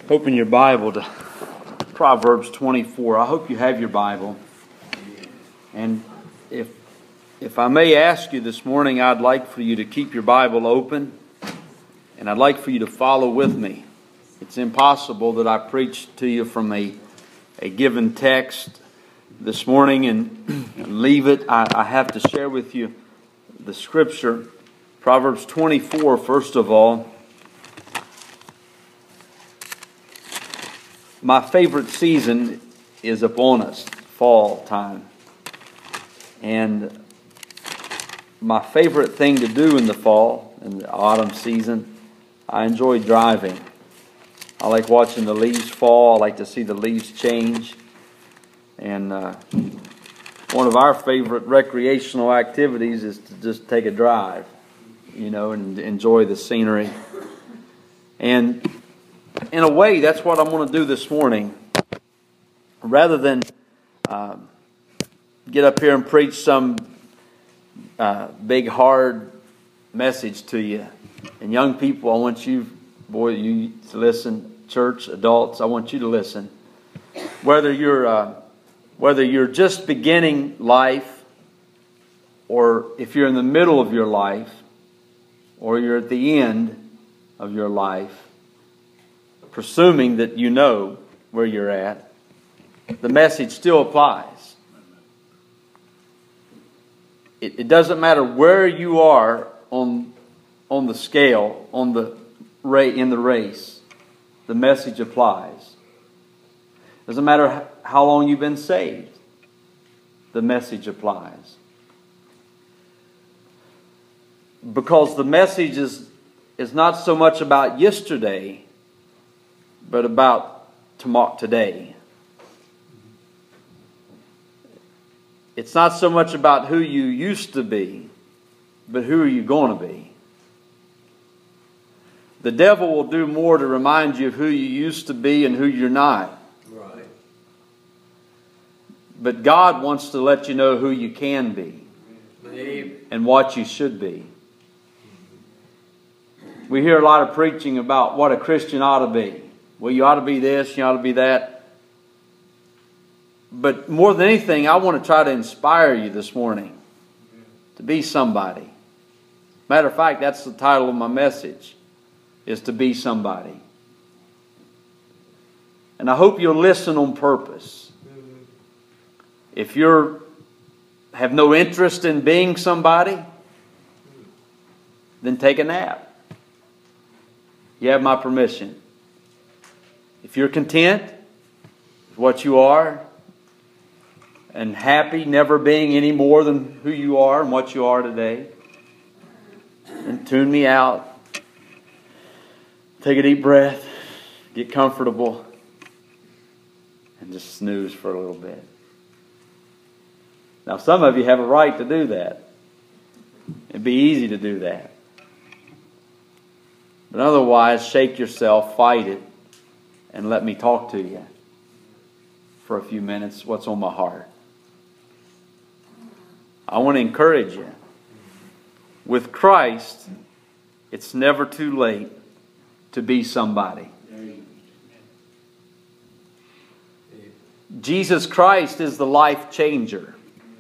Open your Bible to Proverbs 24. I hope you have your Bible. And if I may ask you this morning, I'd like for you to keep your Bible open. And I'd like for you to follow with me. It's impossible that I preach to you from a given text this morning and leave it. I have to share with you the Scripture. Proverbs 24, first of all. My favorite season is upon us, fall time. And my favorite thing to do in the fall, in the autumn season, I enjoy driving. I like watching the leaves fall. I like to see the leaves change. And one of our favorite recreational activities is to just take a drive, and enjoy the scenery. And in a way, that's what I'm going to do this morning. Rather than get up here and preach some big, hard message to you. And young people, I want you to listen. Church, adults, I want you to listen. Whether you're just beginning life, or if you're in the middle of your life, or you're at the end of your life, presuming that you know where you're at, the message still applies. It doesn't matter where you are on the scale, in the race, the message applies. Doesn't matter how long you've been saved, the message applies. Because the message is not so much about yesterday, but about today. It's not so much about who you used to be, but who are you going to be. The devil will do more to remind you of who you used to be and who you're not. Right. But God wants to let you know who you can be and what you should be. We hear a lot of preaching about what a Christian ought to be. Well, you ought to be this, you ought to be that. But more than anything, I want to try to inspire you this morning to be somebody. Matter of fact, that's the title of my message, is to be somebody. And I hope you'll listen on purpose. If you have no interest in being somebody, then take a nap. You have my permission. If you're content with what you are and happy never being any more than who you are and what you are today, then tune me out. Take a deep breath, get comfortable, and just snooze for a little bit. Now, some of you have a right to do that. It'd be easy to do that. But otherwise, shake yourself, fight it, and let me talk to you for a few minutes what's on my heart. I want to encourage you. With Christ, it's never too late to be somebody. Jesus Christ is the life changer.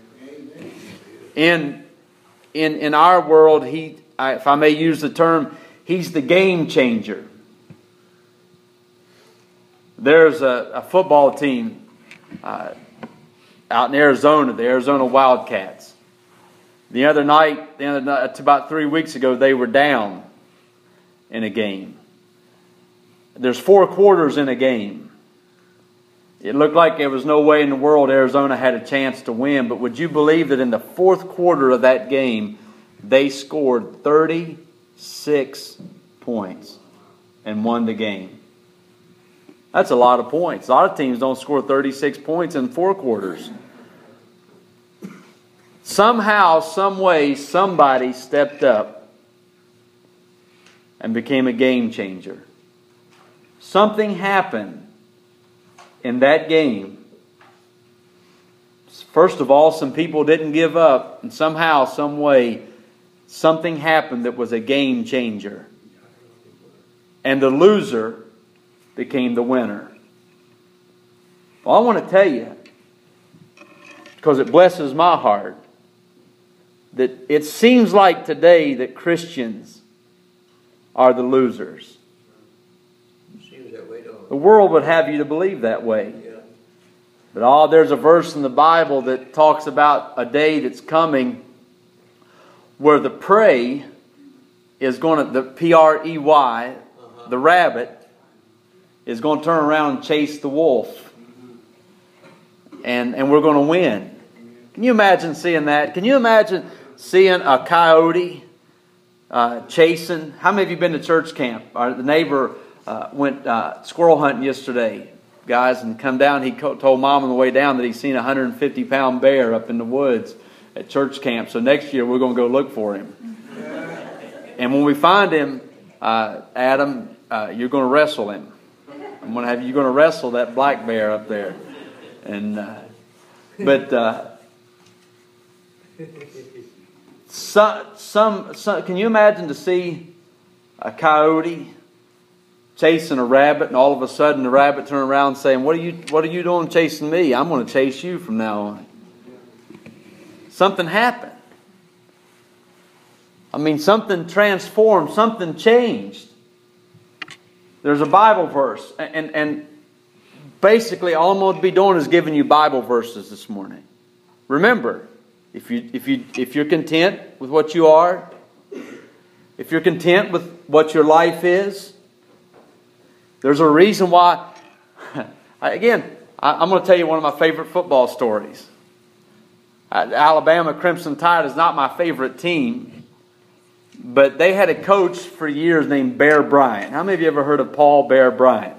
In our world, if I may use the term, He's the game changer. There's a football team out in Arizona, the Arizona Wildcats. The other night, about 3 weeks ago, they were down in a game. There's 4 quarters in a game. It looked like there was no way in the world Arizona had a chance to win, but would you believe that in the 4th quarter of that game, they scored 36 points and won the game? That's a lot of points. A lot of teams don't score 36 points in 4 quarters. Somehow, some way, somebody stepped up and became a game changer. Something happened in that game. First of all, some people didn't give up, and somehow, some way, something happened that was a game changer. And the loser became the winner. Well, I want to tell you, because it blesses my heart, that it seems like today that Christians are the losers. Seems that way, don't it? The world would have you to believe that way. Yeah. But there's a verse in the Bible that talks about a day that's coming where the prey is going to, the P-R-E-Y, the rabbit, is going to turn around and chase the wolf. And we're going to win. Can you imagine seeing that? Can you imagine seeing a coyote chasing? How many of you been to church camp? The neighbor went squirrel hunting yesterday, guys, and come down. He told Mom on the way down that he's seen a 150-pound bear up in the woods at church camp. So next year we're going to go look for him. And when we find him, Adam, you're going to wrestle him. You're going to wrestle that black bear up there. And can you imagine to see a coyote chasing a rabbit, and all of a sudden the rabbit turn around saying, "What are you doing chasing me? I'm going to chase you from now on." Something happened. I mean, something transformed, something changed. There's a Bible verse, and basically all I'm going to be doing is giving you Bible verses this morning. Remember, if you're content with what you are, if you're content with what your life is, there's a reason why. I'm going to tell you one of my favorite football stories. Alabama Crimson Tide is not my favorite team, but they had a coach for years named Bear Bryant. How many of you ever heard of Paul Bear Bryant?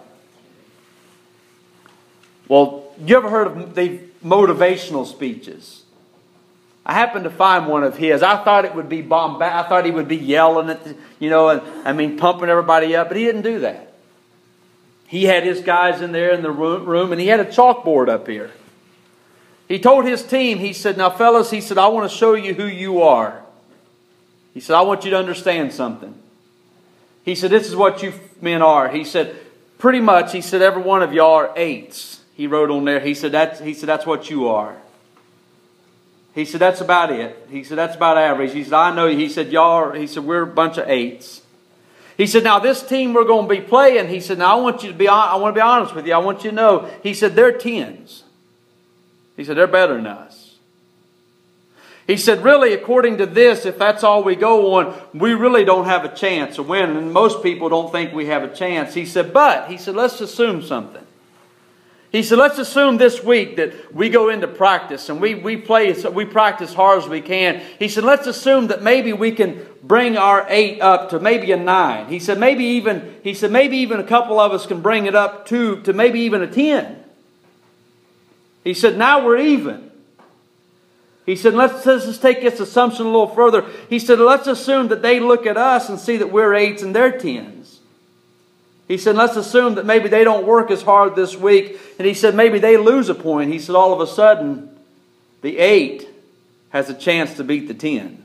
Well, you ever heard of the motivational speeches? I happened to find one of his. I thought it would be bombastic. I thought he would be yelling at pumping everybody up, but he didn't do that. He had his guys in there in the room, and he had a chalkboard up here. He told his team, he said, "Now fellas," he said, "I want to show you who you are." He said, "I want you to understand something." He said, "This is what you men are." He said, "Pretty much," he said, "every one of y'all are eights." He wrote on there. He said, "That's what you are." He said, "That's about it." He said, "That's about average." He said, "I know you." He said, "We're a bunch of eights." He said, "Now this team we're going to be playing," he said, "Now I want to be honest with you. I want you to know," he said, "they're tens." He said, "They're better than us." He said, "Really, according to this, if that's all we go on, we really don't have a chance of winning. And most people don't think we have a chance." He said, "Let's assume something." He said, "Let's assume this week that we go into practice and we practice hard as we can." He said, "Let's assume that maybe we can bring our 8 up to maybe a 9. He said, maybe even a couple of us can bring it up to maybe even a 10. He said, "Now we're even." He said, let's just take this assumption a little further. He said, "Let's assume that they look at us and see that we're 8s and they're 10s. He said, "Let's assume that maybe they don't work as hard this week." And he said, "Maybe they lose a point." He said, "All of a sudden, the 8 has a chance to beat the 10.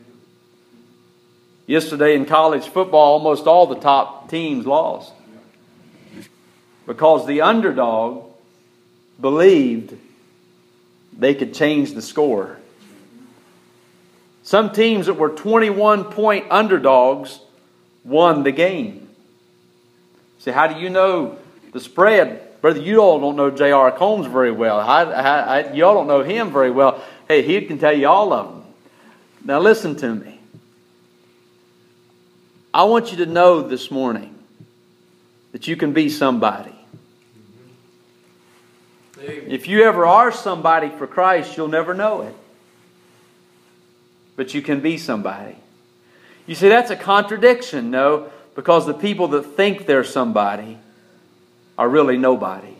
Yesterday in college football, almost all the top teams lost. Because the underdog believed they could change the score. Some teams that were 21-point underdogs won the game. See, how do you know the spread? Brother, you all don't know J.R. Combs very well. Y'all don't know him very well. Hey, he can tell you all of them. Now listen to me. I want you to know this morning that you can be somebody. If you ever are somebody for Christ, you'll never know it. But you can be somebody. You say that's a contradiction. No, because the people that think they're somebody are really nobodies.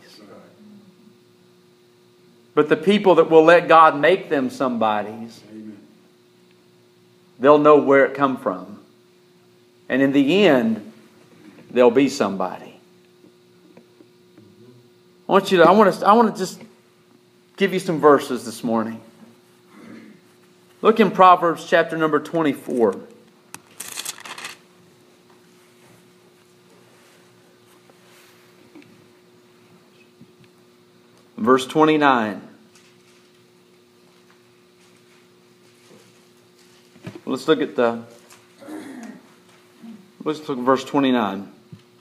But the people that will let God make them somebodies, they'll know where it come from. And in the end, they'll be somebody. I want to just give you some verses this morning. Look in Proverbs chapter number 24. Verse 29. Let's look at verse 29.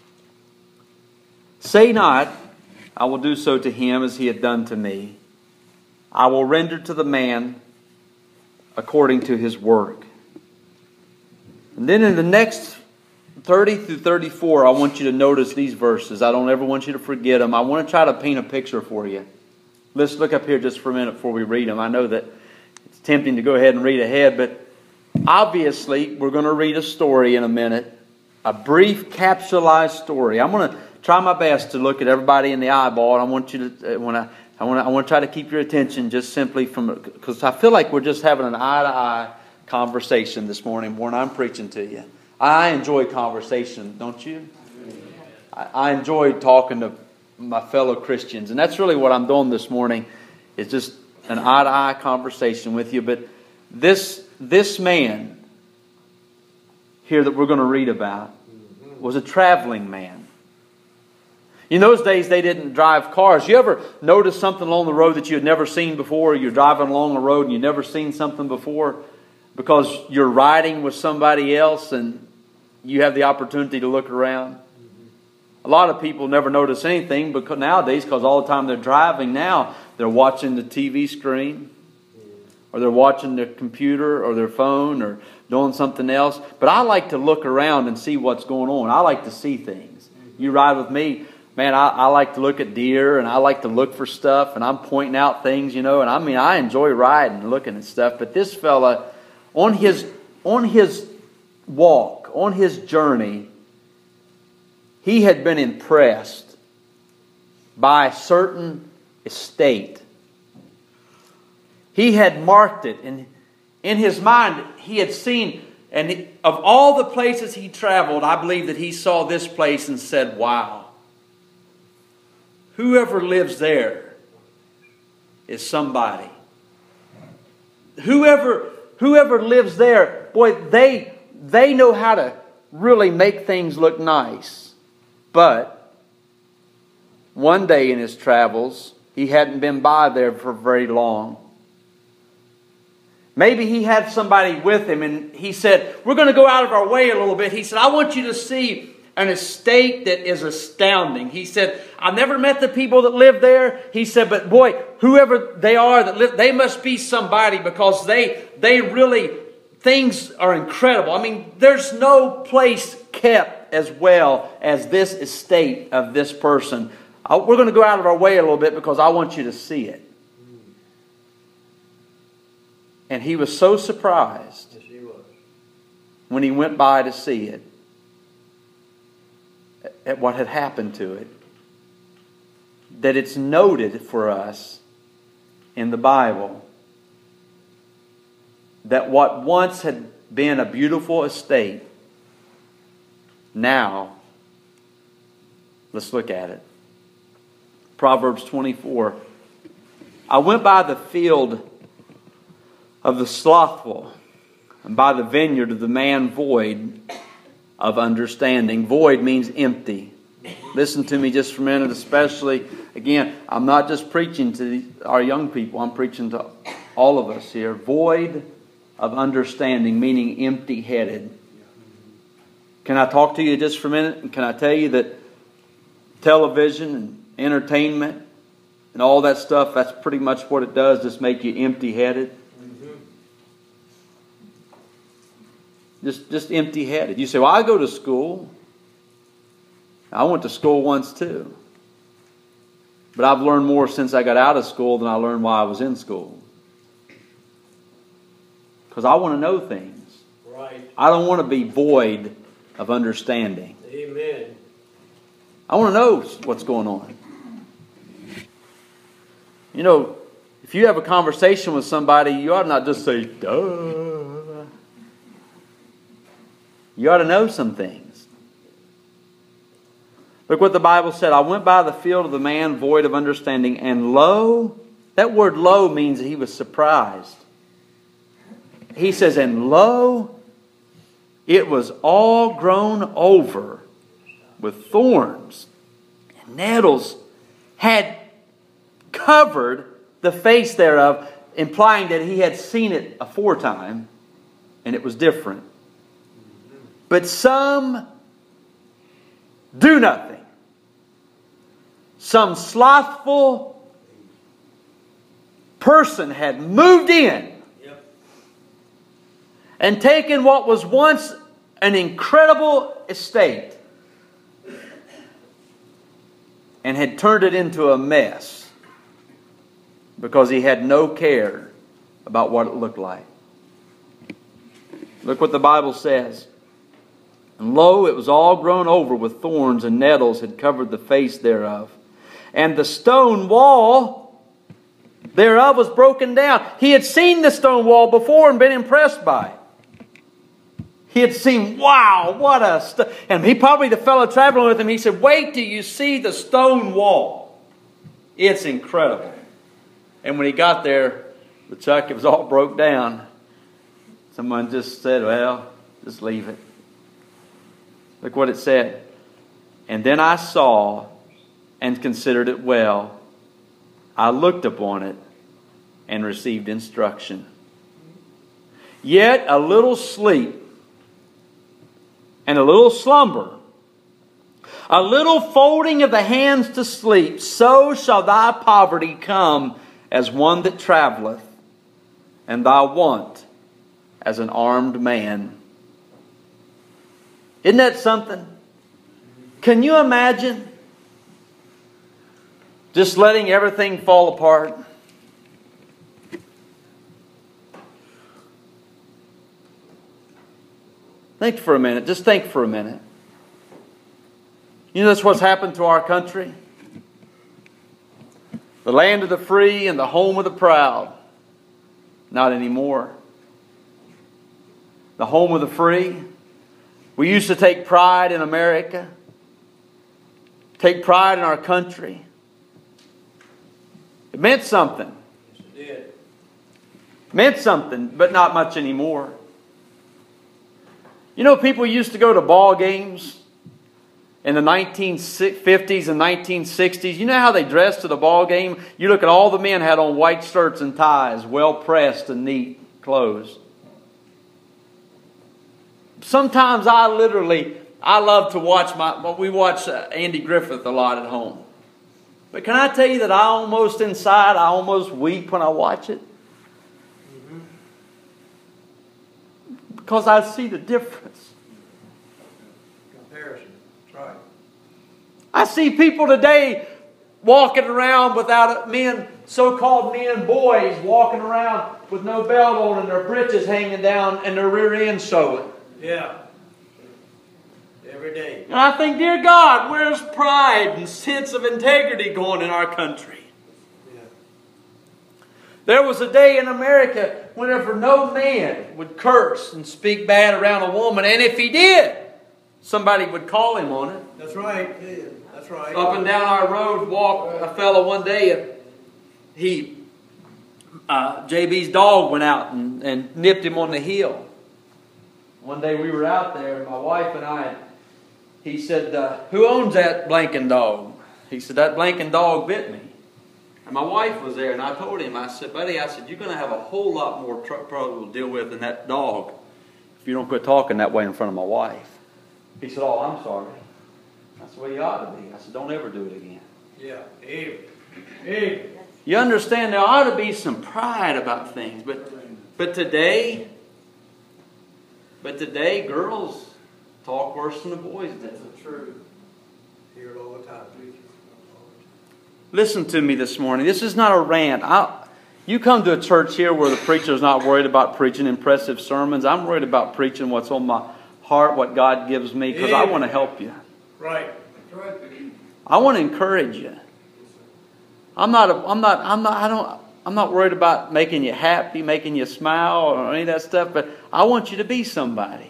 Say not, I will do so to him as he had done to me. I will render to the man according to his work. And then in the next 30 through 34, I want you to notice these verses. I don't ever want you to forget them. I want to try to paint a picture for you. Let's look up here just for a minute before we read them. I know that it's tempting to go ahead and read ahead, but obviously we're going to read a story in a minute. A brief capsulized story. I'm going to try my best to look at everybody in the eyeball. And I want you to, I want to try to keep your attention just simply because I feel like we're just having an eye-to-eye conversation this morning when I'm preaching to you. I enjoy conversation, don't you? I enjoy talking to my fellow Christians. And that's really what I'm doing this morning. It's just an eye-to-eye conversation with you. But this man here that we're going to read about was a traveling man. In those days, they didn't drive cars. You ever notice something along the road that you had never seen before? You're driving along a road and you've never seen something before because you're riding with somebody else and you have the opportunity to look around. A lot of people never notice anything nowadays because all the time they're driving now, they're watching the TV screen or they're watching their computer or their phone or doing something else. But I like to look around and see what's going on. I like to see things. You ride with me. Man, I like to look at deer and I like to look for stuff and I'm pointing out things, and I enjoy riding and looking at stuff. But this fella, on his walk, on his journey, he had been impressed by a certain estate. He had marked it, and in his mind he had seen, and of all the places he traveled, I believe that he saw this place and said, wow. Whoever lives there is somebody. Whoever lives there, boy, they know how to really make things look nice. But one day in his travels, he hadn't been by there for very long. Maybe he had somebody with him and he said, we're going to go out of our way a little bit. He said, I want you to see an estate that is astounding. He said, I've never met the people that live there. He said, but boy, whoever they are that live, they must be somebody because they really, things are incredible. I mean, there's no place kept as well as this estate of this person. We're going to go out of our way a little bit because I want you to see it. And he was so surprised when he went by to see it, at what had happened to it, that it's noted for us in the Bible that what once had been a beautiful estate, now, let's look at it. Proverbs 24. I went by the field of the slothful and by the vineyard of the man void of understanding. Void means empty. Listen to me just for a minute, especially, again, I'm not just preaching to our young people, I'm preaching to all of us here. Void of understanding, meaning empty-headed. Can I talk to you just for a minute? And can I tell you that television and entertainment and all that stuff, that's pretty much what it does, just make you empty-headed. Just empty-headed. You say, well, I go to school. I went to school once too. But I've learned more since I got out of school than I learned while I was in school. Because I want to know things. Right. I don't want to be void of understanding. Amen. I want to know what's going on. If you have a conversation with somebody, you ought not just say, duh. You ought to know some things. Look what the Bible said. I went by the field of the man void of understanding, and lo, that word lo means that he was surprised. He says, and lo, it was all grown over with thorns and nettles, had covered the face thereof, implying that he had seen it aforetime, and it was different. But some do nothing. Some slothful person had moved in and taken what was once an incredible estate and had turned it into a mess because he had no care about what it looked like. Look what the Bible says. And lo, it was all grown over with thorns, and nettles had covered the face thereof. And the stone wall thereof was broken down. He had seen the stone wall before and been impressed by it. He had seen, wow, what a... And he probably, the fellow traveling with him, he said, wait till you see the stone wall. It's incredible. And when he got there, Chuck, it was all broke down. Someone just said, well, just leave it. Look what it said. And then I saw and considered it well. I looked upon it and received instruction. Yet a little sleep and a little slumber, a little folding of the hands to sleep, so shall thy poverty come as one that traveleth, and thy want as an armed man. Isn't that something? Can you imagine just letting everything fall apart? Think for a minute. Just think for a minute. You know that's what's happened to our country? The land of the free and the home of the proud. Not anymore. The home of the free. We used to take pride in America. Take pride in our country. It meant something. Yes, it did. It meant something, but not much anymore. You know, people used to go to ball games in the 1950s and 1960s. You know how they dressed to the ball game? You look at all the men had on white shirts and ties, well pressed and neat clothes. Sometimes I love to watch we watch Andy Griffith a lot at home. But can I tell you that I almost weep when I watch it? Because I see the difference. Comparison. That's right. I see people today walking around without so-called men, boys, walking around with no belt on and their britches hanging down and their rear end showing. Yeah. Every day. And I think, dear God, where's pride and sense of integrity going in our country? Yeah. There was a day in America whenever no man would curse and speak bad around a woman. And if he did, somebody would call him on it. That's right. Yeah. That's right. Up and down our road walked a fellow one day. JB's dog went out and nipped him on the heel. One day we were out there, my wife and I, he said, who owns that blanking dog? He said, that blanking dog bit me. And my wife was there, and I told him, I said, buddy, you're going to have a whole lot more trouble to deal with than that dog if you don't quit talking that way in front of my wife. He said, oh, I'm sorry. That's the way you ought to be. I said, don't ever do it again. Yeah. Hey. You understand, there ought to be some pride about things. But today, girls talk worse than the boys do. That's true. Hear it all the time. Listen to me this morning. This is not a rant. You come to a church here where the preacher is not worried about preaching impressive sermons. I'm worried about preaching what's on my heart, what God gives me, because I want to help you. Right. I want to encourage you. I'm not worried about making you happy, making you smile, or any of that stuff, but I want you to be somebody.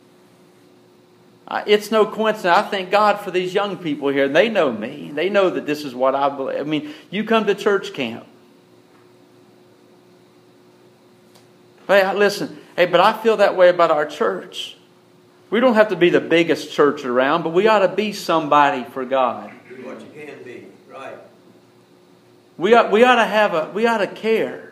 It's no coincidence. I thank God for these young people here. They know me. They know that this is what I believe. I mean, you come to church camp. Hey, listen. Hey, but I feel that way about our church. We don't have to be the biggest church around, but we ought to be somebody for God. Do what you can be. Right. We ought to care.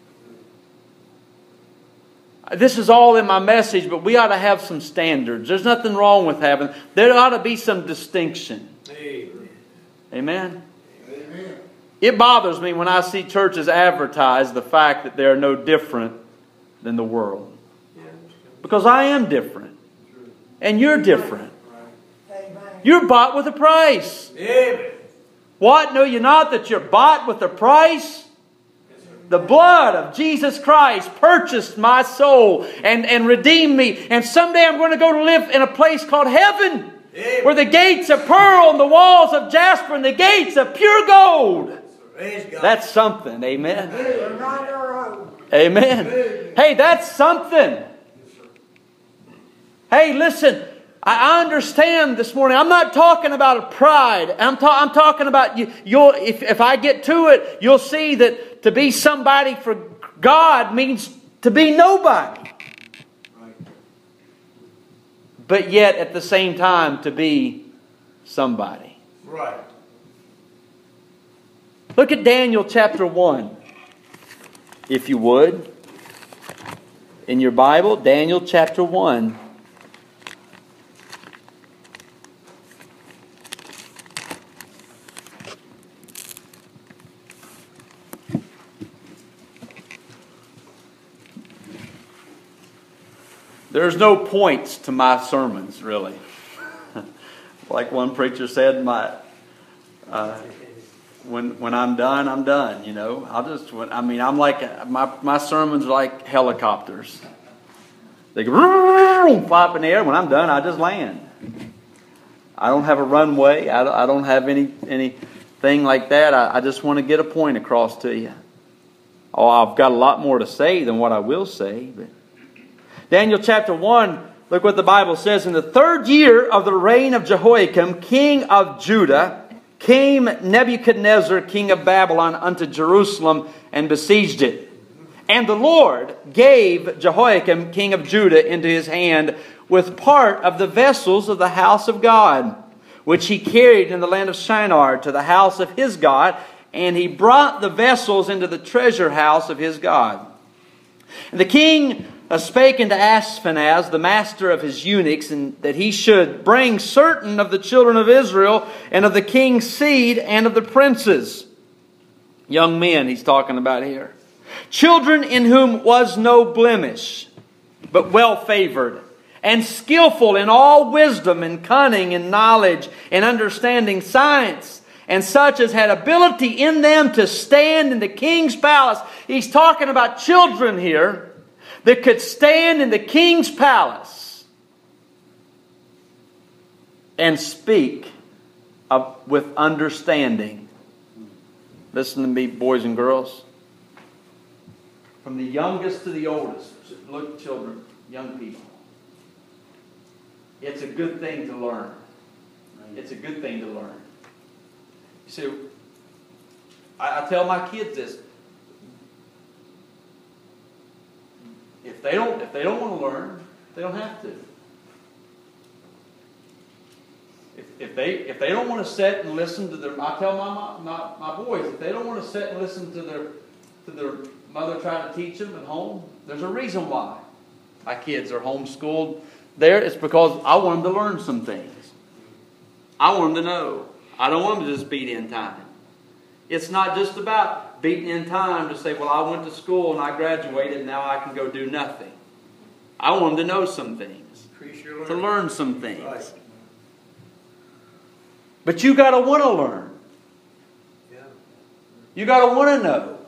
This is all in my message, but we ought to have some standards. There's nothing wrong with having. There ought to be some distinction. Amen. Amen? Amen. It bothers me when I see churches advertise the fact that they're no different than the world. Because I am different. And you're different. You're bought with a price. Amen. What? Know you not that you're bought with a price? The blood of Jesus Christ purchased my soul and redeemed me. And someday I'm going to go to live in a place called heaven. Amen. Where the gates of pearl and the walls of jasper and the gates of pure gold. Praise God. That's something. Amen. We're not our own. Amen. Hey, that's something. Hey, listen. I understand this morning. I'm not talking about a pride. I'm talking about you. If I get to it, you'll see that to be somebody for God means to be nobody. Right. But yet at the same time to be somebody. Right. Look at Daniel chapter 1, if you would. In your Bible, Daniel chapter 1. There's no points to my sermons, really. Like one preacher said, when I'm done, I'm done. You know, I'm like my sermons are like helicopters. They go fly up in the air. When I'm done, I just land. I don't have a runway. I don't have anything like that. I just want to get a point across to you. Oh, I've got a lot more to say than what I will say, but. Daniel chapter 1, look what the Bible says. In the 3rd year of the reign of Jehoiakim, king of Judah, came Nebuchadnezzar, king of Babylon, unto Jerusalem and besieged it. And the Lord gave Jehoiakim, king of Judah, into his hand with part of the vessels of the house of God, which he carried in the land of Shinar to the house of his God, and he brought the vessels into the treasure house of his God. And the king spake unto Ashpenaz, the master of his eunuchs, and that he should bring certain of the children of Israel, and of the king's seed, and of the princes. Young men he's talking about here. Children in whom was no blemish, but well favored, and skillful in all wisdom, and cunning, and knowledge, and understanding science, and such as had ability in them to stand in the king's palace. He's talking about children here that could stand in the king's palace and speak with understanding. Listen to me, boys and girls. From the youngest to the oldest, look, children, young people. It's a good thing to learn. It's a good thing to learn. You see, I tell my kids this. If they don't want to learn, they don't have to. If they don't want to sit and listen to their, I tell my boys, if they don't want to sit and listen to their mother trying to teach them at home, there's a reason why my kids are homeschooled there. It's because I want them to learn some things. I want them to know. I don't want them to just beat in time. It's not just about beating in time to say, well, I went to school and I graduated and now I can go do nothing. I want them to know some things. To learn some things. Right. But you got to want to learn. Yeah. You got to want to know.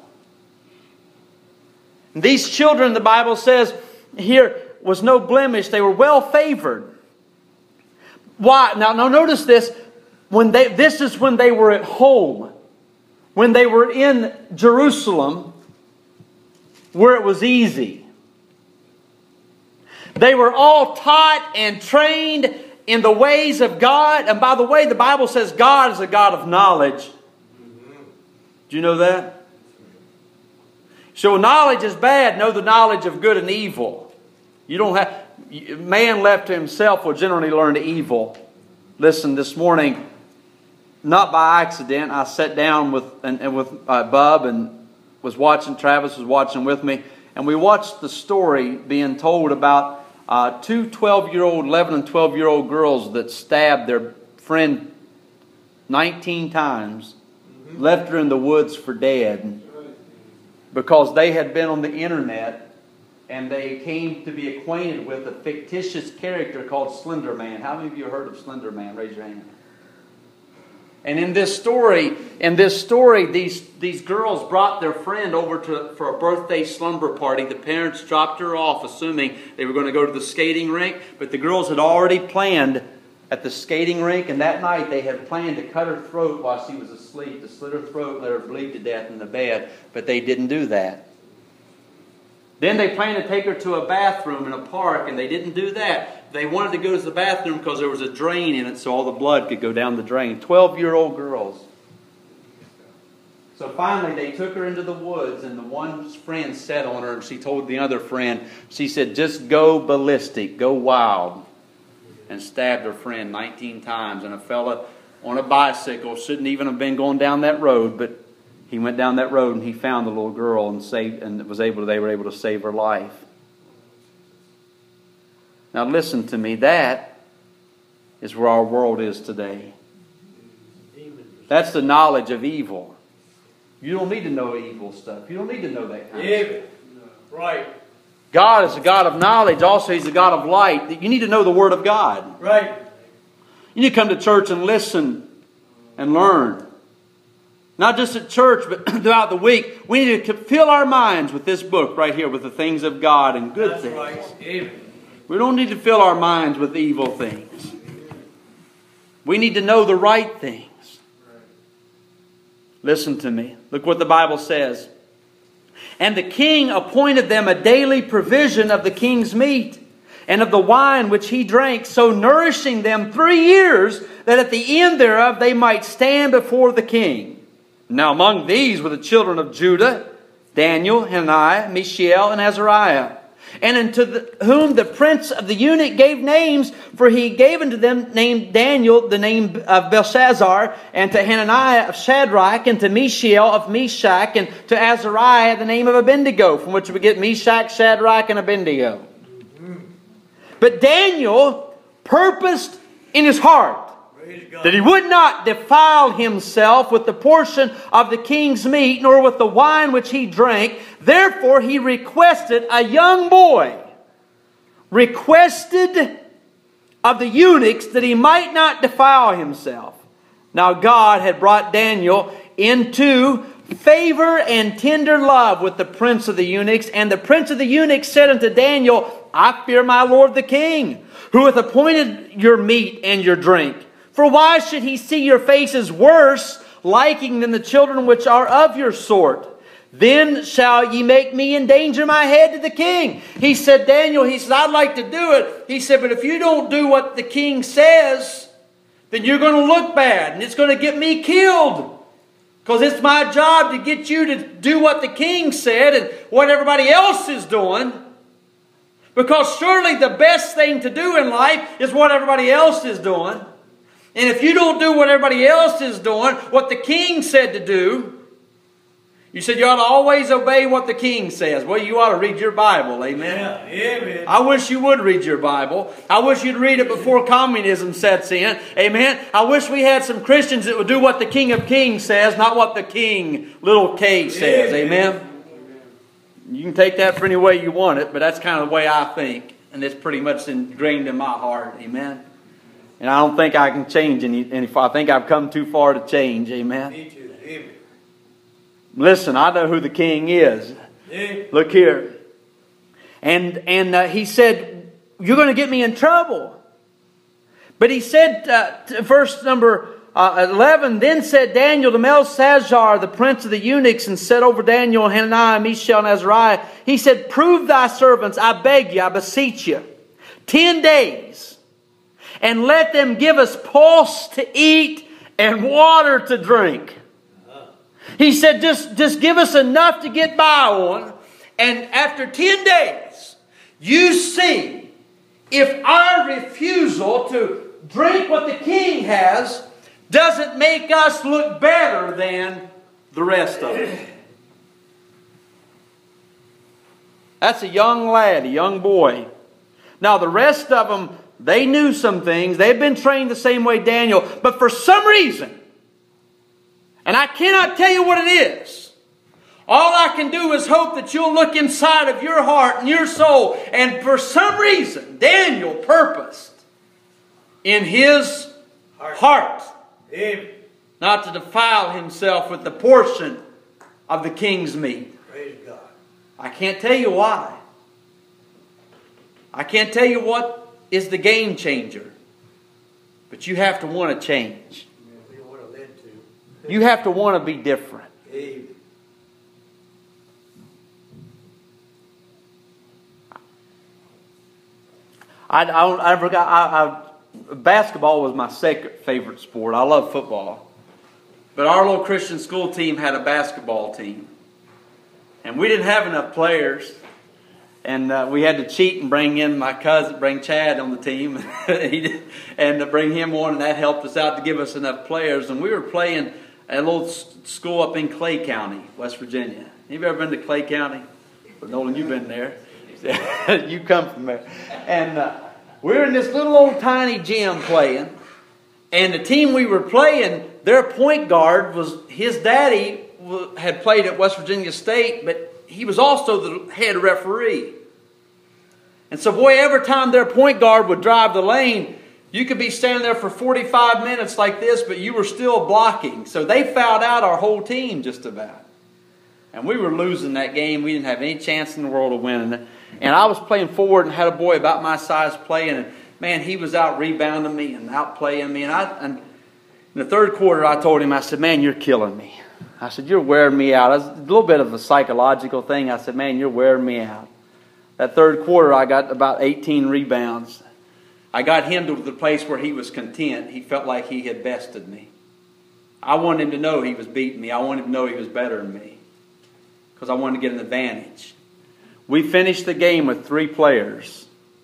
And these children, the Bible says here, was no blemish. They were well favored. Why? Now notice this. This is when they were at home. When they were in Jerusalem, where it was easy. They were all taught and trained in the ways of God. And by the way, the Bible says God is a God of knowledge. Do you know that? So knowledge is bad. Know the knowledge of good and evil. You don't have. Man left to himself will generally learn evil. Listen, this morning, not by accident, I sat down with Bub and was watching. Travis was watching with me, and we watched the story being told about two 12-year-old, 11 and 12-year-old girls that stabbed their friend 19 times, left her in the woods for dead, because they had been on the internet and they came to be acquainted with a fictitious character called Slender Man. How many of you have heard of Slender Man? Raise your hand. And in this story, these girls brought their friend over for a birthday slumber party. The parents dropped her off, assuming they were going to go to the skating rink. But the girls had already planned at the skating rink, and that night they had planned to cut her throat while she was asleep, to slit her throat and let her bleed to death in the bed. But they didn't do that. Then they planned to take her to a bathroom in a park, and they didn't do that. They wanted to go to the bathroom because there was a drain in it so all the blood could go down the drain. 12-year-old girls. So finally they took her into the woods, and the one friend sat on her, and she told the other friend, she said, just go ballistic, go wild. And stabbed her friend 19 times. And a fella on a bicycle shouldn't even have been going down that road, but he went down that road and he found the little girl and they were able to save her life. Now listen to me, that is where our world is today. That's the knowledge of evil. You don't need to know evil stuff. You don't need to know that kind of stuff. Right. God is a God of knowledge. Also, He's a God of light. You need to know the Word of God. Right. You need to come to church and listen and learn. Not just at church, but throughout the week. We need to fill our minds with this book right here, with the things of God and good things. Right. Amen. We don't need to fill our minds with evil things. We need to know the right things. Listen to me. Look what the Bible says. And the king appointed them a daily provision of the king's meat and of the wine which he drank, so nourishing them 3 years, that at the end thereof they might stand before the king. Now among these were the children of Judah, Daniel, Hananiah, Mishael, and Azariah. And unto whom the prince of the eunuch gave names, for he gave unto them named Daniel the name of Belshazzar, and to Hananiah of Shadrach, and to Mishael of Meshach, and to Azariah the name of Abednego, from which we get Meshach, Shadrach, and Abednego. But Daniel purposed in his heart that he would not defile himself with the portion of the king's meat, nor with the wine which he drank. Therefore he requested a young boy, requested of the eunuchs, that he might not defile himself. Now God had brought Daniel into favor and tender love with the prince of the eunuchs. And the prince of the eunuchs said unto Daniel, I fear my lord the king, who hath appointed your meat and your drink. For why should he see your faces worse liking than the children which are of your sort? Then shall ye make me endanger my head to the king. He said, Daniel, he said, I'd like to do it. He said, but if you don't do what the king says, then you're going to look bad, and it's going to get me killed. Because it's my job to get you to do what the king said and what everybody else is doing. Because surely the best thing to do in life is what everybody else is doing. And if you don't do what everybody else is doing, what the king said to do, you said you ought to always obey what the king says. Well, you ought to read your Bible, amen? Yeah, amen. I wish you would read your Bible. I wish you'd read it before communism sets in, amen? I wish we had some Christians that would do what the King of Kings says, not what the King, little K, says, amen? You can take that for any way you want it, but that's kind of the way I think. And it's pretty much ingrained in my heart, amen? And I don't think I can change any. I think I've come too far to change. Amen. Me too. Amen. Listen, I know who the king is. Amen. Look here. And he said, you're going to get me in trouble. But he said, verse number 11, then said Daniel to Belshazzar, the prince of the eunuchs, and said over Daniel, Hananiah, Mishael, and Azariah, he said, prove thy servants, I beg you, I beseech you, 10 days. And let them give us pulse to eat and water to drink. He said, just give us enough to get by on. And after 10 days, you see if our refusal to drink what the king has, doesn't make us look better than the rest of them. That's a young lad, a young boy. Now the rest of them, they knew some things. They've been trained the same way Daniel. But for some reason, and I cannot tell you what it is, all I can do is hope that you'll look inside of your heart and your soul. And for some reason, Daniel purposed in his heart not to defile himself with the portion of the king's meat. Praise God. I can't tell you why. I can't tell you what is the game changer. But you have to want to change. We don't want to lead to. You have to want to be different. Amen. Basketball was my second favorite sport. I love football. But our little Christian school team had a basketball team. And we didn't have enough players. And we had to cheat and bring Chad on the team. And bring him on, and that helped us out to give us enough players. And we were playing at a little school up in Clay County, West Virginia. Have you ever been to Clay County? But Nolan, you've been there. You come from there. And we were in this little old tiny gym playing. And the team we were playing, their point guard was, his daddy had played at West Virginia State, but he was also the head referee. And so, boy, every time their point guard would drive the lane, you could be standing there for 45 minutes like this, but you were still blocking. So they fouled out our whole team just about. And we were losing that game. We didn't have any chance in the world of winning. And I was playing forward and had a boy about my size playing. And, man, he was out rebounding me and outplaying me. And in the third quarter, I told him, I said, man, you're killing me. I said, you're wearing me out. It was a little bit of a psychological thing. I said, man, you're wearing me out. That third quarter, I got about 18 rebounds. I got him to the place where he was content. He felt like he had bested me. I wanted him to know he was beating me. I wanted him to know he was better than me. Because I wanted to get an advantage. We finished the game with 3 players.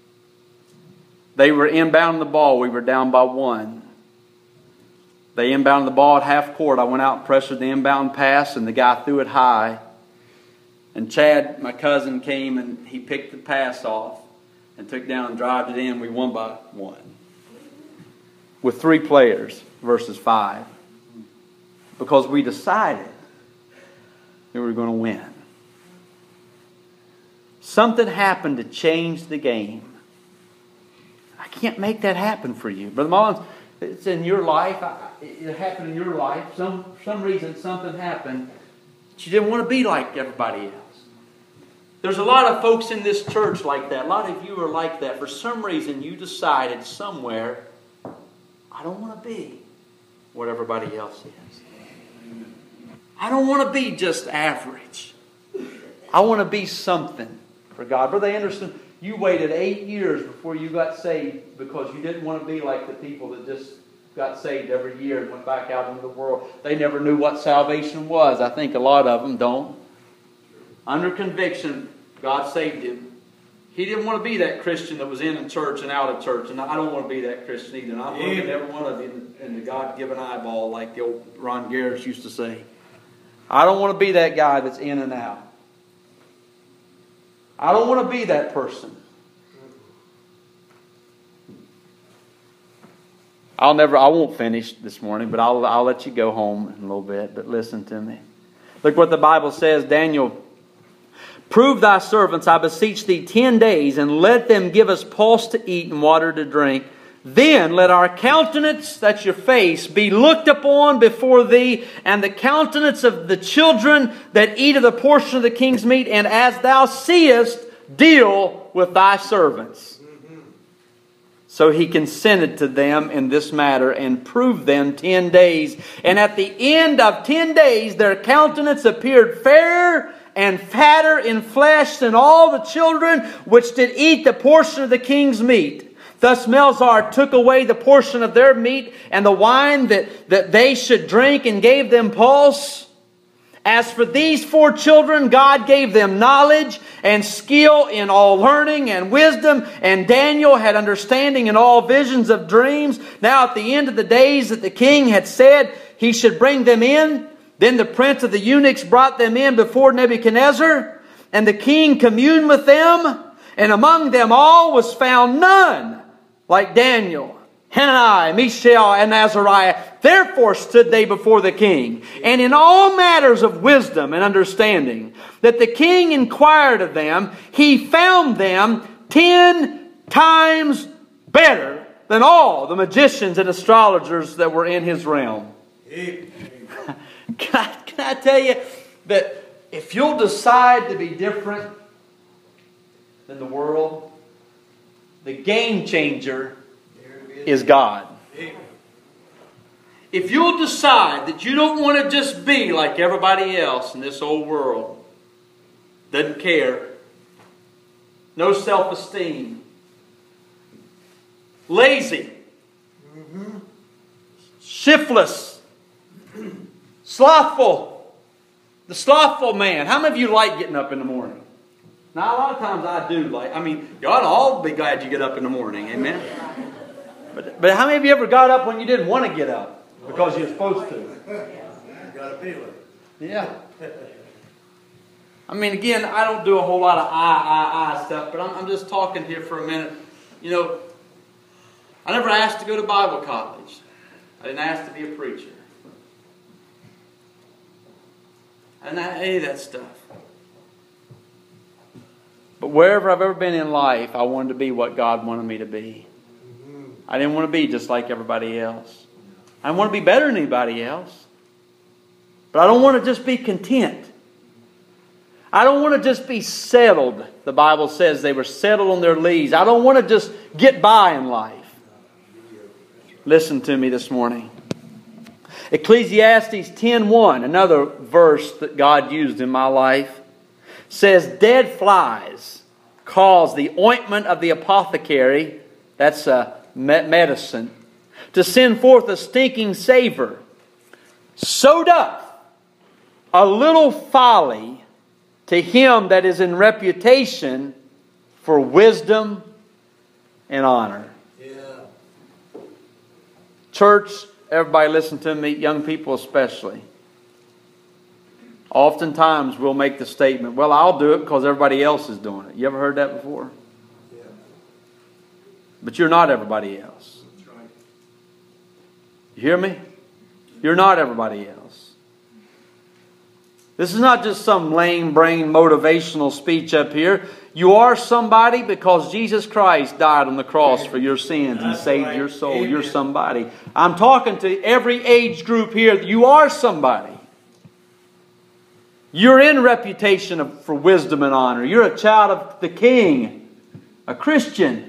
They were inbounding the ball. We were down by 1. They inbounded the ball at half court. I went out and pressured the inbound pass, and the guy threw it high. And Chad, my cousin, came and he picked the pass off and took down and drived it in. We won by 1. With 3 players versus 5. Because we decided that we were going to win. Something happened to change the game. I can't make that happen for you. Brother Mullins, it's in your life. It happened in your life. For some reason something happened. But you didn't want to be like everybody else. There's a lot of folks in this church like that. A lot of you are like that. For some reason you decided somewhere, I don't want to be what everybody else is. I don't want to be just average. I want to be something for God. Brother Anderson, you waited 8 years before you got saved because you didn't want to be like the people that just got saved every year and went back out into the world. They never knew what salvation was. I think a lot of them don't. Under conviction, God saved him. He didn't want to be that Christian that was in church and out of church. And I don't want to be that Christian either. And I'm looking at every one of you in the God-given eyeball like the old Ron Garris used to say. I don't want to be that guy that's in and out. I don't want to be that person. I won't finish this morning, but I'll let you go home in a little bit. But listen to me. Look what the Bible says. Daniel, prove thy servants, I beseech thee, 10 days, and let them give us pulse to eat and water to drink. Then let our countenance, that's your face, be looked upon before thee, and the countenance of the children that eat of the portion of the king's meat, and as thou seest, deal with thy servants. So he consented to them in this matter and proved them 10 days. And at the end of 10 days, their countenance appeared fairer and fatter in flesh than all the children which did eat the portion of the king's meat. Thus Melzar took away the portion of their meat and the wine that they should drink, and gave them pulse. As for these 4 children, God gave them knowledge and skill in all learning and wisdom, and Daniel had understanding in all visions of dreams. Now at the end of the days that the king had said he should bring them in, then the prince of the eunuchs brought them in before Nebuchadnezzar, and the king communed with them, and among them all was found none like Daniel, Hananiah, Mishael, and Azariah. Therefore stood they before the king, and in all matters of wisdom and understanding, that the king inquired of them, he found them 10 times better than all the magicians and astrologers that were in his realm. Can I tell you that if you'll decide to be different than the world, the game changer is God. If you'll decide that you don't want to just be like everybody else in this old world, doesn't care, no self-esteem, lazy, shiftless, slothful, the slothful man. How many of you like getting up in the morning? Now, a lot of times I do like, you ought to all be glad you get up in the morning, amen? But how many of you ever got up when you didn't want to get up? Because you're supposed to. You got to feel it. Yeah. Again, I don't do a whole lot of I stuff, but I'm just talking here for a minute. You know, I never asked to go to Bible college. I didn't ask to be a preacher. I didn't have any of that stuff. But wherever I've ever been in life, I wanted to be what God wanted me to be. I didn't want to be just like everybody else. I want to be better than anybody else. But I don't want to just be content. I don't want to just be settled. The Bible says they were settled on their lees. I don't want to just get by in life. Listen to me this morning. Ecclesiastes 10:1, another verse that God used in my life, says, dead flies cause the ointment of the apothecary, that's medicine, to send forth a stinking savor. So doth a little folly to him that is in reputation for wisdom and honor. Yeah. Church, everybody listen to me, young people especially. Oftentimes we'll make the statement, well, I'll do it because everybody else is doing it. You ever heard that before? Yeah. But you're not everybody else. That's right. You hear me? You're not everybody else. This is not just some lame brain motivational speech up here. You are somebody because Jesus Christ died on the cross for your sins and saved your soul. Amen. You're somebody. I'm talking to every age group here. You are somebody. You're in reputation for wisdom and honor. You're a child of the King, a Christian.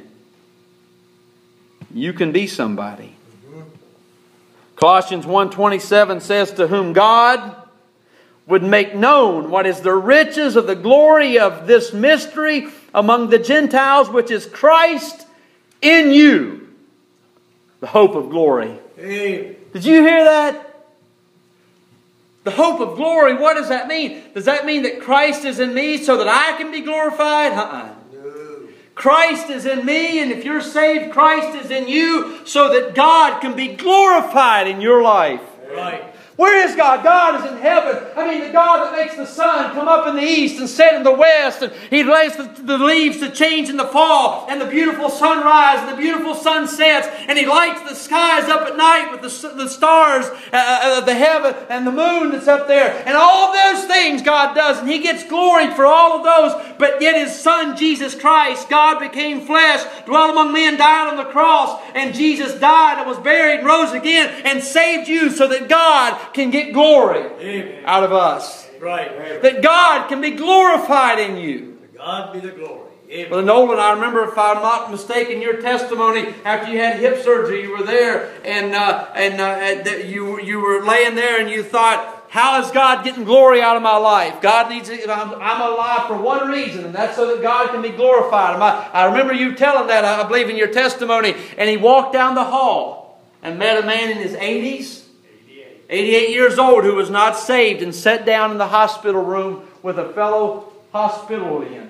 You can be somebody. Colossians 1:27 says, to whom God would make known what is the riches of the glory of this mystery among the Gentiles, which is Christ in you, the hope of glory. Hey. Did you hear that? The hope of glory, what does that mean? Does that mean that Christ is in me so that I can be glorified? No. Christ is in me, and if you're saved, Christ is in you so that God can be glorified in your life. Right. Where is God? God is in heaven. The God that makes the sun come up in the east and set in the west. And He lays the leaves to change in the fall. And the beautiful sunrise and the beautiful sunsets. And He lights the skies up at night with the stars of the heaven and the moon that's up there. And all those things God does. And He gets glory for all of those. But yet His Son, Jesus Christ, God became flesh, dwelt among men, died on the cross. And Jesus died and was buried and rose again and saved you so that God can get glory. Amen. Out of us. Right. That God can be glorified in you. To God be the glory. Amen. Brother Nolan, I remember, if I'm not mistaken, your testimony after you had hip surgery, you were there and you were laying there and you thought, how is God getting glory out of my life? God needs it. I'm alive for one reason, and that's so that God can be glorified. I remember you telling that, I believe, in your testimony. And he walked down the hall and met a man in his 80s. 88 years old, who was not saved and sat down in the hospital room with a fellow hospitalian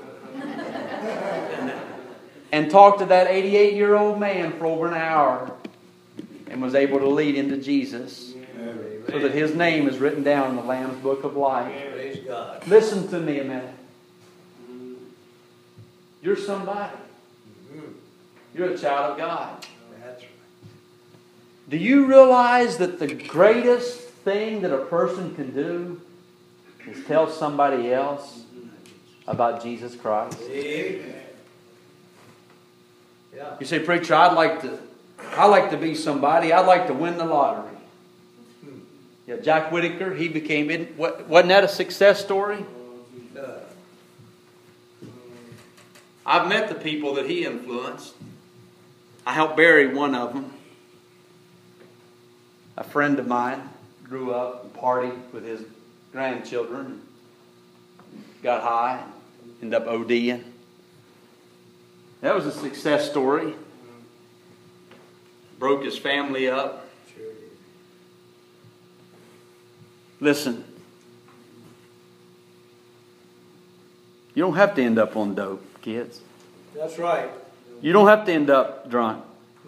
and talked to that 88-year-old man for over an hour and was able to lead him to Jesus so that his name is written down in the Lamb's Book of Life. Praise God. Listen to me a minute. You're somebody. You're a child of God. That's right. Do you realize that the greatest thing that a person can do is tell somebody else about Jesus Christ? Amen. Yeah. You say, preacher, I'd like to be somebody. I'd like to win the lottery. Yeah, Jack Whitaker, he became, wasn't that a success story? I've met the people that he influenced. I helped bury one of them. A friend of mine grew up and partied with his grandchildren. Got high, ended up ODing. That was a success story. Broke his family up. Sure did. Listen. You don't have to end up on dope, kids. That's right. You don't have to end up drunk.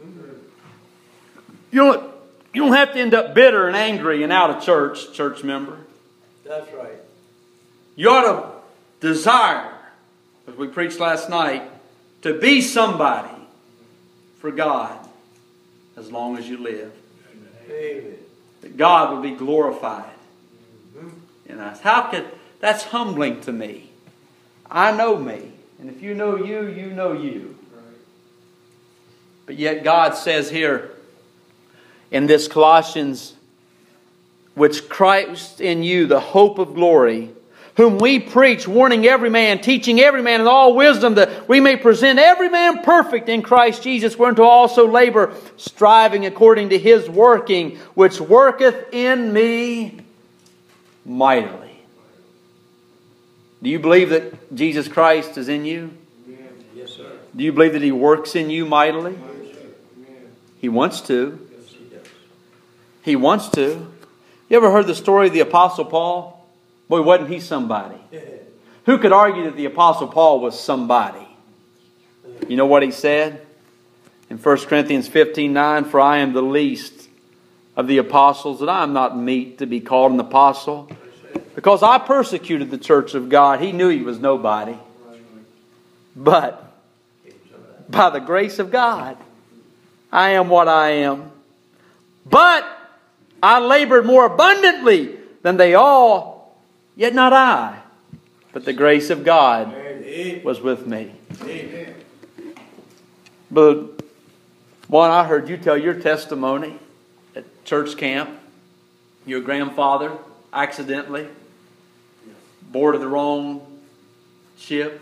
You don't have to end up bitter and angry and out of church member. That's right. You ought to desire, as we preached last night, to be somebody for God as long as you live. Amen. That God will be glorified in us. That's humbling to me. I know me. And if you know you, you know you. But yet God says here in this Colossians, which Christ in you, the hope of glory, whom we preach, warning every man, teaching every man in all wisdom, that we may present every man perfect in Christ Jesus, whereunto also labor, striving according to His working, which worketh in me mightily. Do you believe that Jesus Christ is in you? Yes, sir. Do you believe that He works in you mightily? He wants to. Yes, He does. He wants to. You ever heard the story of the Apostle Paul? Boy, wasn't he somebody? Who could argue that the Apostle Paul was somebody? You know what he said? In 1 Corinthians 15:9, for I am the least of the apostles, and I am not meet to be called an apostle, because I persecuted the church of God. He knew he was nobody. But by the grace of God, I am what I am. But I labored more abundantly than they all, yet not I, but the grace of God was with me. Amen. But one, I heard you tell your testimony at church camp. Your grandfather accidentally boarded the wrong ship.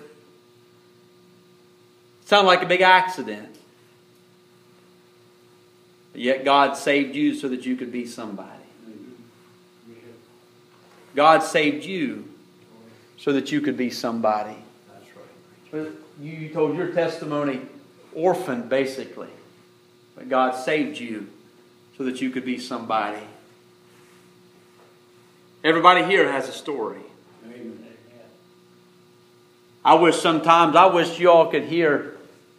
Sounded like a big accident. But yet God saved you so that you could be somebody. God saved you so that you could be somebody. That's right. You told your testimony orphaned, basically. But God saved you so that you could be somebody. Everybody here has a story. Amen. I wish you all could hear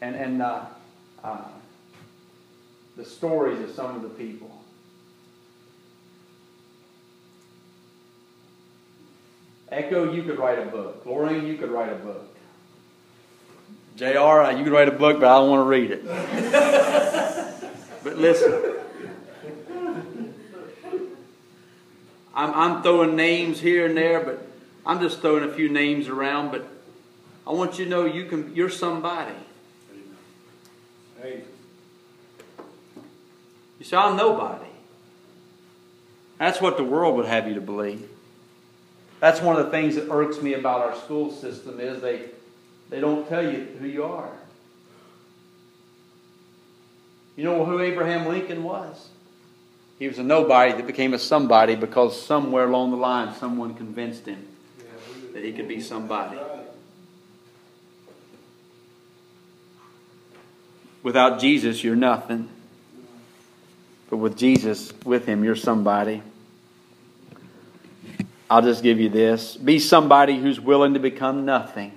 the stories of some of the people. Echo, you could write a book. Lorraine, you could write a book. JR, you could write a book, but I don't want to read it. But listen. I'm throwing names here and there, but I'm just throwing a few names around. But I want you to know you're somebody. Hey. You say, I'm nobody. That's what the world would have you to believe. That's one of the things that irks me about our school system is they don't tell you who you are. You know who Abraham Lincoln was? He was a nobody that became a somebody because somewhere along the line someone convinced him that he could be somebody. Without Jesus, you're nothing. But with Jesus with him, you're somebody. I'll just give you this. Be somebody who's willing to become nothing.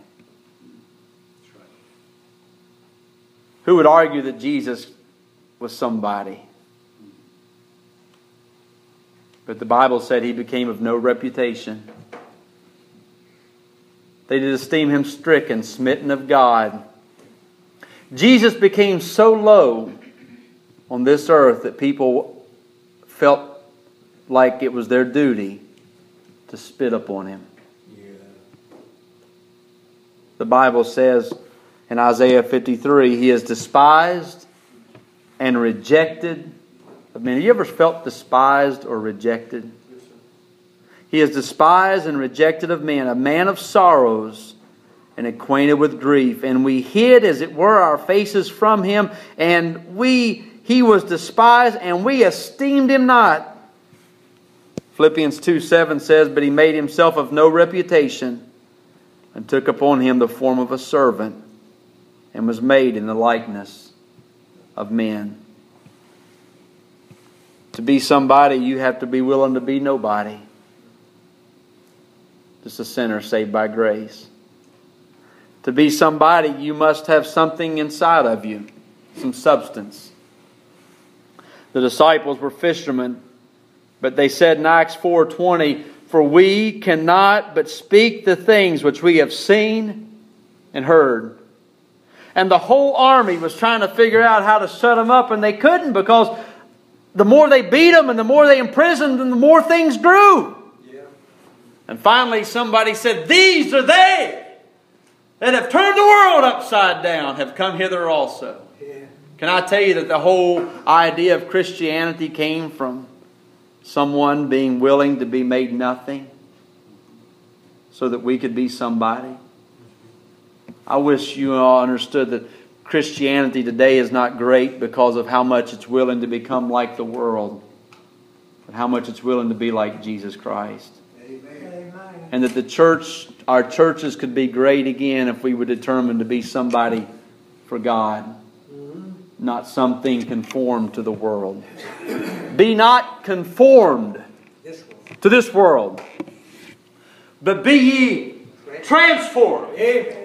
Who would argue that Jesus was somebody? But the Bible said he became of no reputation. They did esteem him stricken, smitten of God. Jesus became so low on this earth that people felt like it was their duty to spit upon him. Yeah. The Bible says in Isaiah 53, he is despised and rejected of men. Have you ever felt despised or rejected? Yes, sir. He is despised and rejected of men, a man of sorrows and acquainted with grief. And we hid, as it were, our faces from him, and he was despised, and we esteemed him not. Philippians 2:7 says, but he made himself of no reputation, and took upon him the form of a servant, and was made in the likeness of men. To be somebody, you have to be willing to be nobody. Just a sinner saved by grace. To be somebody, you must have something inside of you, some substance. The disciples were fishermen, but they said in Acts 4:20, for we cannot but speak the things which we have seen and heard. And the whole army was trying to figure out how to shut them up, and they couldn't, because the more they beat them and the more they imprisoned them, the more things grew. Yeah. And finally somebody said, these are they that have turned the world upside down, have come hither also. Yeah. Can I tell you that the whole idea of Christianity came from someone being willing to be made nothing so that we could be somebody? I wish you all understood that Christianity today is not great because of how much it's willing to become like the world, but how much it's willing to be like Jesus Christ. Amen. And that the church, our churches could be great again if we were determined to be somebody for God, not something conformed to the world. Be not conformed to this world, but be ye transformed.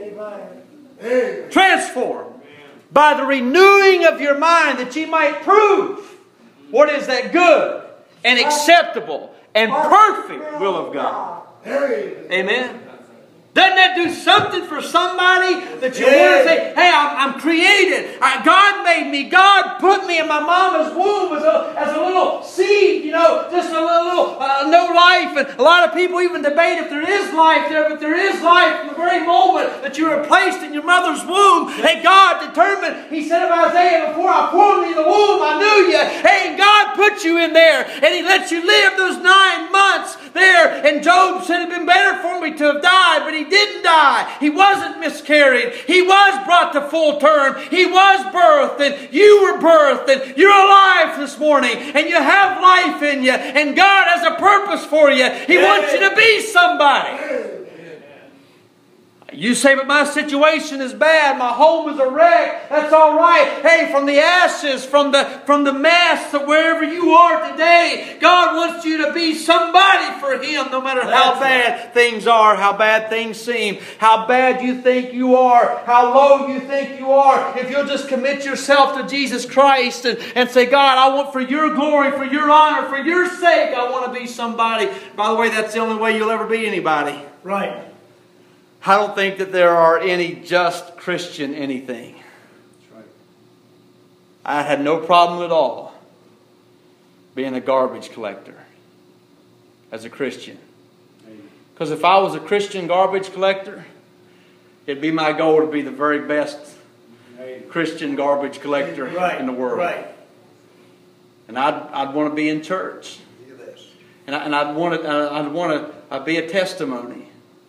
Transformed by the renewing of your mind, that ye might prove what is that good and acceptable and perfect will of God. Amen. Doesn't that do something for somebody that you want to say, hey, I'm created. God made me. God put me in my mama's womb as a little seed, just a little no life. And a lot of people even debate if there is life there, but there is life from the very moment that you were placed in your mother's womb. Hey, God determined, He said of Isaiah, before I formed thee in the womb, I knew you. Hey, and God put you in there, and He let you live those 9 months there. And Job said it'd been better for me to have died, but he didn't die. He wasn't miscarried. He was brought to full term. He was birthed, and you were birthed, and you're alive this morning, and you have life in you, and God has a purpose for you. He wants you to be somebody. You say, but my situation is bad. My home is a wreck. That's all right. Hey, from the ashes, from the mess to wherever you are today, God wants you to be somebody for Him, no matter how bad things are, how bad things seem, how bad you think you are, how low you think you are. If you'll just commit yourself to Jesus Christ and say, God, I want for your glory, for your honor, for your sake, I want to be somebody. By the way, that's the only way you'll ever be anybody. Right. I don't think that there are any just Christian anything. That's right. I had no problem at all being a garbage collector as a Christian. Because if I was a Christian garbage collector, it'd be my goal to be the very best Christian garbage collector in the world. Right. And I'd want to be in church. And I'd want to be a testimony.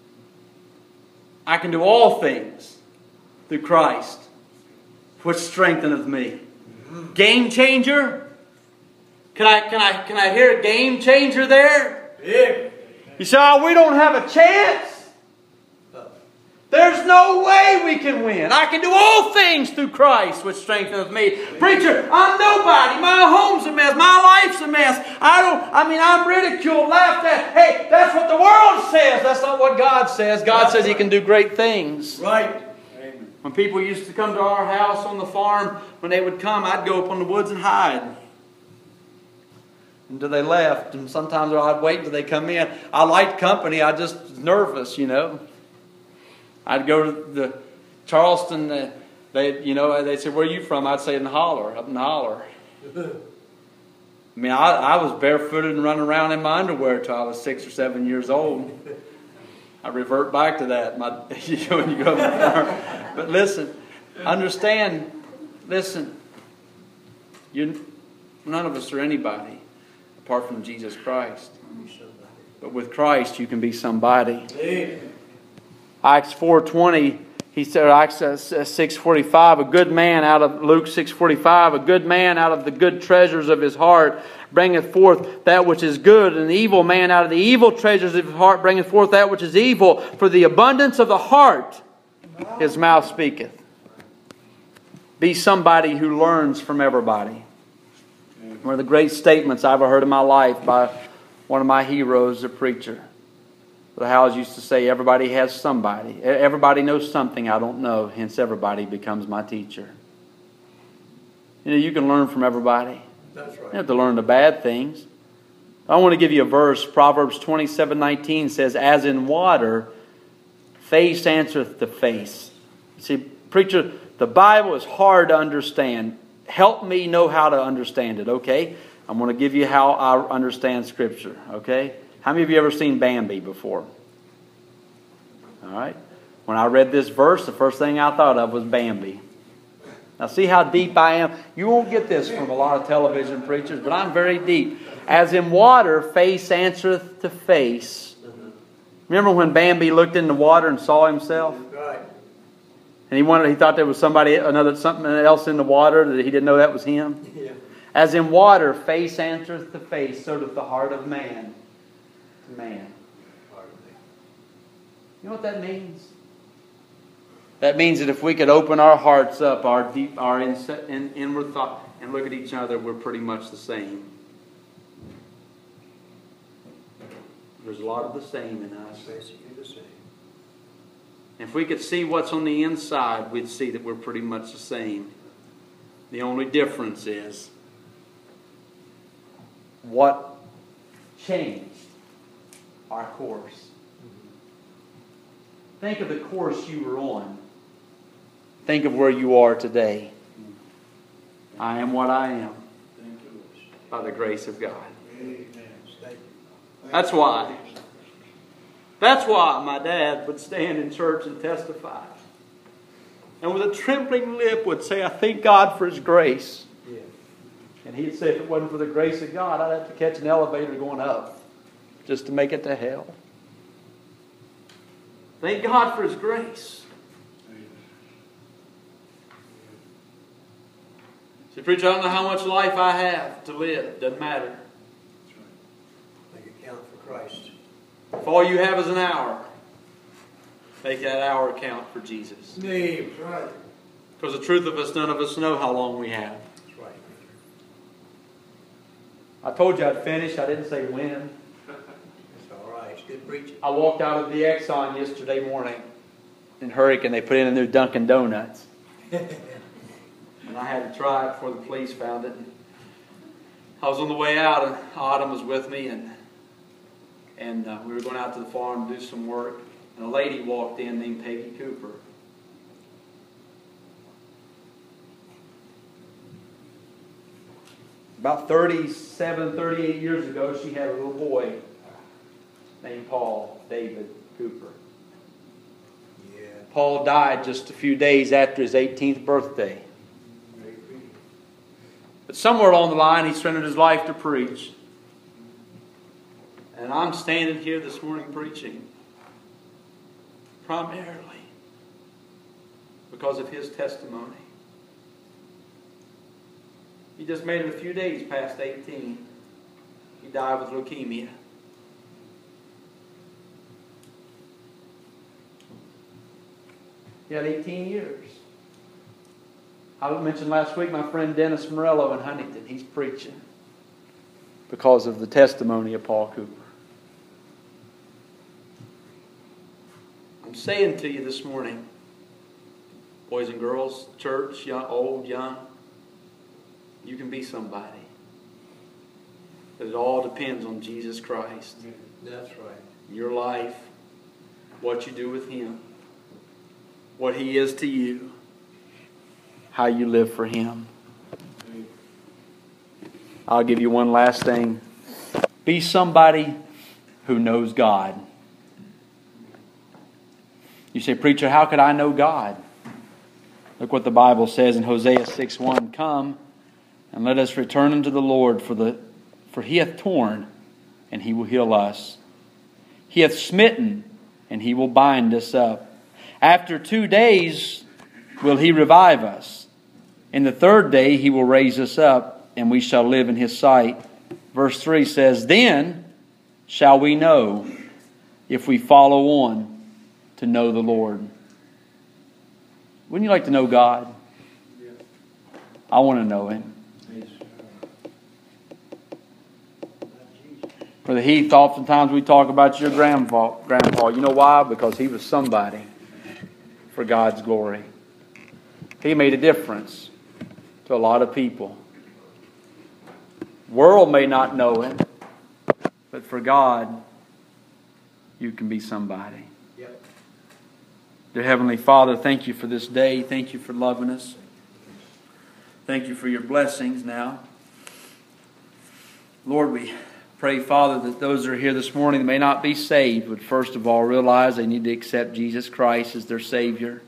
I can do all things through Christ, which strengtheneth me. Game changer? Can I hear a game changer there? Yeah. You say, oh, we don't have a chance. There's no way we can win. I can do all things through Christ, which strengtheneth me. Preacher, I'm nobody. My home's a mess. My I'm ridiculed, laughed at. Hey, that's what the world says. That's not what God says. God says He can do great things. Right. When people used to come to our house on the farm, when they would come, I'd go up on the woods and hide until they left. And sometimes I'd wait until they come in. I liked company. I just was nervous, I'd go to the Charleston. They said, "Where are you from?" I'd say, "In the holler, up in the holler." I was barefooted and running around in my underwear till I was 6 or 7 years old. I revert back to that. When you go up the farm. But listen, understand. Listen, none of us are anybody apart from Jesus Christ. But with Christ, you can be somebody. Acts 4:20. He said, Acts 6:45, a good man out of Luke 6:45, a good man out of the good treasures of his heart bringeth forth that which is good, and an evil man out of the evil treasures of his heart bringeth forth that which is evil. For the abundance of the heart his mouth speaketh. Be somebody who learns from everybody. One of the great statements I've ever heard in my life by one of my heroes, a preacher. The Howells used to say, everybody has somebody. Everybody knows something I don't know, hence everybody becomes my teacher. You can learn from everybody. That's right. You don't have to learn the bad things. I want to give you a verse. Proverbs 27:19 says, as in water, face answereth to face. See, preacher, the Bible is hard to understand. Help me know how to understand it, okay? I'm going to give you how I understand Scripture, okay? How many of you ever seen Bambi before? All right. When I read this verse, the first thing I thought of was Bambi. Now see how deep I am? You won't get this from a lot of television preachers, but I'm very deep. As in water, face answereth to face. Remember when Bambi looked in the water and saw himself? Right. And he thought there was something else in the water that he didn't know that was him? Yeah. As in water, face answereth to face, so doth the heart of man to man. You know what that means? That means that if we could open our hearts up, our inward thought, and look at each other, we're pretty much the same. There's a lot of the same in us. Basically the same. If we could see what's on the inside, we'd see that we're pretty much the same. The only difference is what changed our course. Think of the course you were on. Think of where you are today. I am what I am by the grace of God. That's why. That's why my dad would stand in church and testify. And with a trembling lip would say, I thank God for His grace. Yeah. And he'd say, if it wasn't for the grace of God, I'd have to catch an elevator going up just to make it to hell. Thank God for His grace. See, preacher, I don't know how much life I have to live. Doesn't matter. Make it count for Christ. If all you have is an hour, make that hour count for Jesus. Name. Right. Because the truth of us, none of us know how long we have. That's right. I told you I'd finish. I didn't say when. It's all right. It's good preaching. I walked out of the Exxon yesterday morning in Hurricane. They put in a new Dunkin' Donuts. And I had to try it before the police found it. I was on the way out, and Autumn was with me, and we were going out to the farm to do some work. And a lady walked in named Peggy Cooper. About 37, 38 years ago, she had a little boy named Paul David Cooper. Yeah. Paul died just a few days after his 18th birthday. But somewhere along the line, he surrendered his life to preach. And I'm standing here this morning preaching primarily because of his testimony. He just made it a few days past 18. He died with leukemia. He had 18 years. I mentioned last week my friend Dennis Morello in Huntington. He's preaching. because of the testimony of Paul Cooper. I'm saying to you this morning, boys and girls, church, young, old, young, you can be somebody. But it all depends on Jesus Christ. That's right. Your life, what you do with Him, what He is to you, how you live for Him. I'll give you one last thing. Be somebody who knows God. You say, preacher, how could I know God? Look what the Bible says in Hosea 6:1. Come and let us return unto the Lord, for He hath torn, and He will heal us. He hath smitten, and He will bind us up. After 2 days will He revive us. In the third day He will raise us up, and we shall live in His sight. Verse 3 says, then shall we know, if we follow on, to know the Lord. Wouldn't you like to know God? I want to know Him. Brother Heath, oftentimes we talk about your grandpa. You know why? Because he was somebody for God's glory. He made a difference to a lot of people. The world may not know Him, but for God, you can be somebody. Yep. Dear Heavenly Father, thank You for this day. Thank You for loving us. Thank You for Your blessings now. Lord, we pray, Father, that those that are here this morning that may not be saved would first of all realize they need to accept Jesus Christ as their Savior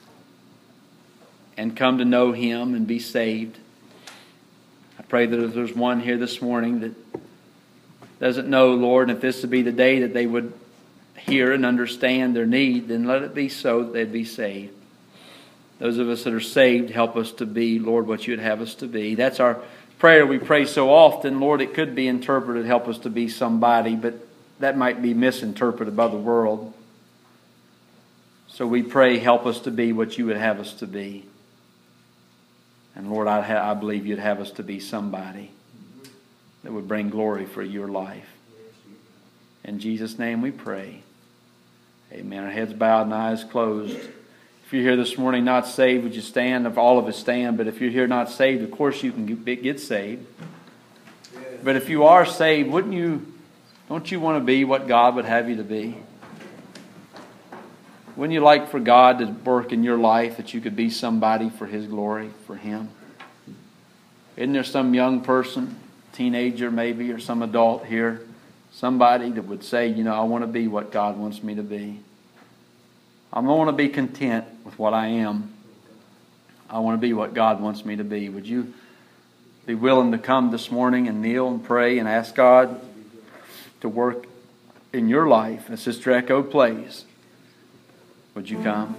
and come to know Him and be saved. I pray that if there's one here this morning that doesn't know, Lord, and if this would be the day that they would hear and understand their need, then let it be so that they'd be saved. Those of us that are saved, help us to be, Lord, what You would have us to be. That's our prayer we pray so often. Lord, it could be interpreted, help us to be somebody, but that might be misinterpreted by the world. So we pray, help us to be what You would have us to be. And Lord, I believe You'd have us to be somebody that would bring glory for Your life. In Jesus' name we pray. Amen. Our heads bowed and eyes closed. If you're here this morning not saved, would you stand? If all of us stand. But if you're here not saved, of course you can get saved. But if you are saved, don't you want to be what God would have you to be? Wouldn't you like for God to work in your life that you could be somebody for His glory, for Him? Isn't there some young person, teenager maybe, or some adult here, somebody that would say, I want to be what God wants me to be. I don't want to be content with what I am. I want to be what God wants me to be. Would you be willing to come this morning and kneel and pray and ask God to work in your life as Sister Echo plays? Would you come?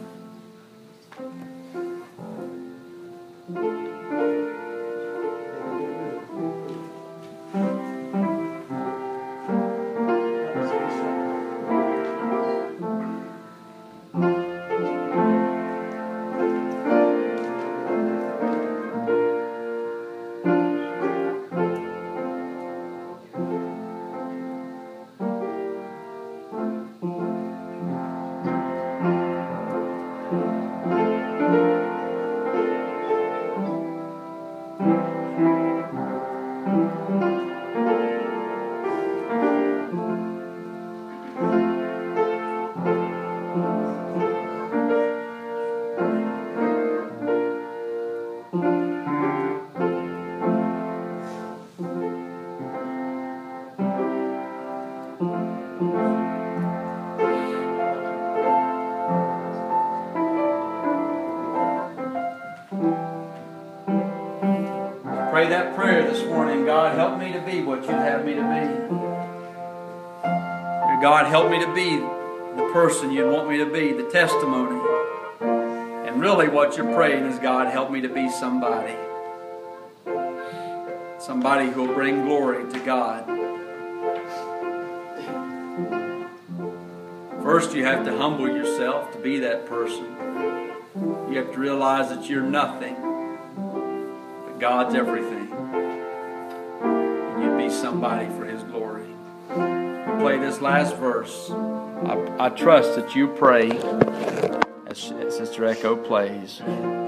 Pray that prayer this morning. God, help me to be what You'd have me to be. God, help me to be the person You'd want me to be, the testimony. And really what you're praying is, God, help me to be somebody. Somebody who will bring glory to God. First, you have to humble yourself to be that person. You have to realize that you're nothing. God's everything. And you'd be somebody for His glory. Play this last verse. I trust that you pray as Sister Echo plays.